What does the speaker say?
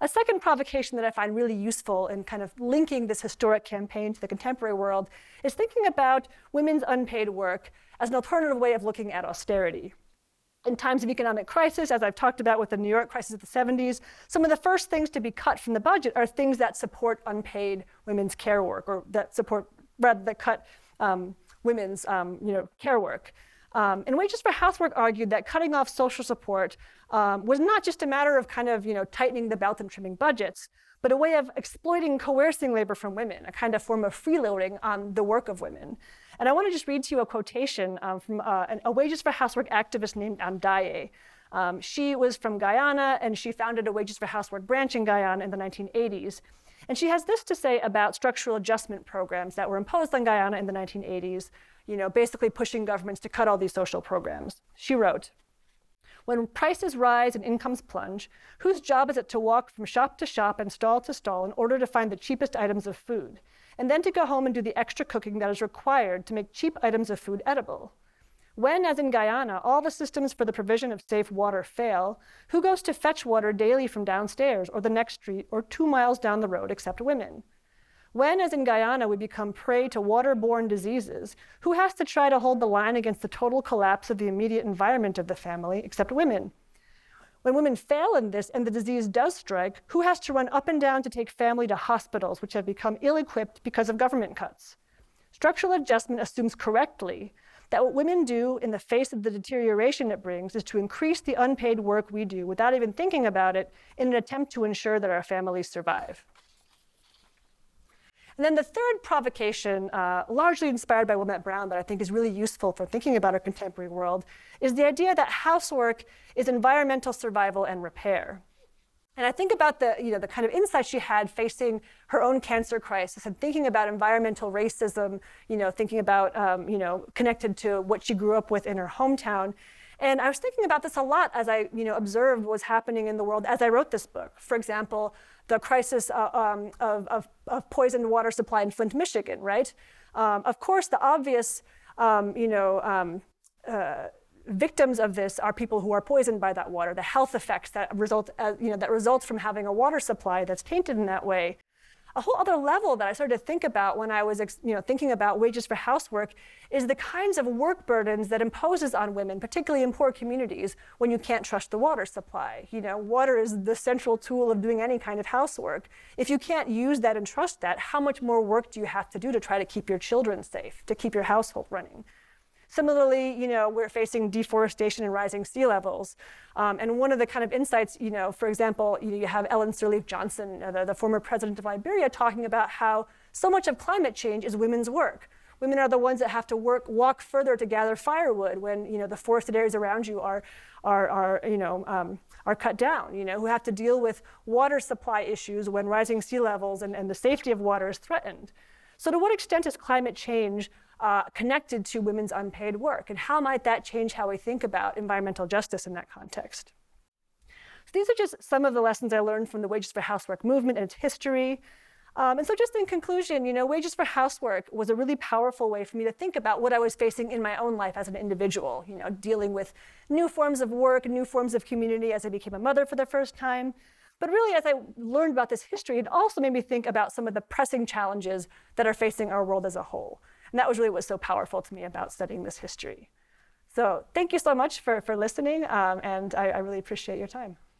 A second provocation that I find really useful in kind of linking this historic campaign to the contemporary world is thinking about women's unpaid work as an alternative way of looking at austerity. In times of economic crisis, as I've talked about with the New York crisis of the 70s, some of the first things to be cut from the budget are things that support unpaid women's care work, or that cut women's care work. And Wages for Housework argued that cutting off social support was not just a matter of kind of tightening the belt and trimming budgets, but a way of exploiting, coercing labor from women, a kind of form of freeloading on the work of women. And I want to just read to you a quotation from a Wages for Housework activist named Andaye. She was from Guyana, and she founded a Wages for Housework branch in Guyana in the 1980s. And she has this to say about structural adjustment programs that were imposed on Guyana in the 1980s, basically pushing governments to cut all these social programs. She wrote, "When prices rise and incomes plunge, whose job is it to walk from shop to shop and stall to stall in order to find the cheapest items of food, and then to go home and do the extra cooking that is required to make cheap items of food edible? When, as in Guyana, all the systems for the provision of safe water fail, who goes to fetch water daily from downstairs or the next street or 2 miles down the road except women? When, as in Guyana, we become prey to waterborne diseases, who has to try to hold the line against the total collapse of the immediate environment of the family except women? When women fail in this and the disease does strike, who has to run up and down to take family to hospitals which have become ill-equipped because of government cuts? Structural adjustment assumes correctly that what women do in the face of the deterioration it brings is to increase the unpaid work we do without even thinking about it in an attempt to ensure that our families survive." And then the third provocation, largely inspired by Wilmette Brown, but I think is really useful for thinking about our contemporary world, is the idea that housework is environmental survival and repair. And I think about the kind of insight she had facing her own cancer crisis and thinking about environmental racism, thinking about, connected to what she grew up with in her hometown. And I was thinking about this a lot as I, observed what was happening in the world as I wrote this book. For example, the crisis of poisoned water supply in Flint, Michigan, right? Of course, the obvious, victims of this are people who are poisoned by that water, the health effects that result from having a water supply that's tainted in that way. A whole other level that I started to think about when I was thinking about wages for housework is the kinds of work burdens that imposes on women, particularly in poor communities, when you can't trust the water supply. Water is the central tool of doing any kind of housework. If you can't use that and trust that, how much more work do you have to do to try to keep your children safe, to keep your household running? Similarly, we're facing deforestation and rising sea levels. And one of the kind of insights, for example, you have Ellen Sirleaf Johnson, the former president of Liberia, talking about how so much of climate change is women's work. Women are the ones that have to walk further to gather firewood when the forested areas around you are cut down. Who have to deal with water supply issues when rising sea levels and the safety of water is threatened. So to what extent is climate change connected to women's unpaid work? And how might that change how we think about environmental justice in that context? So these are just some of the lessons I learned from the Wages for Housework movement and its history. And so just in conclusion, Wages for Housework was a really powerful way for me to think about what I was facing in my own life as an individual, dealing with new forms of work, new forms of community as I became a mother for the first time. But really, as I learned about this history, it also made me think about some of the pressing challenges that are facing our world as a whole. And that was really what's so powerful to me about studying this history. So thank you so much for listening, and I really appreciate your time.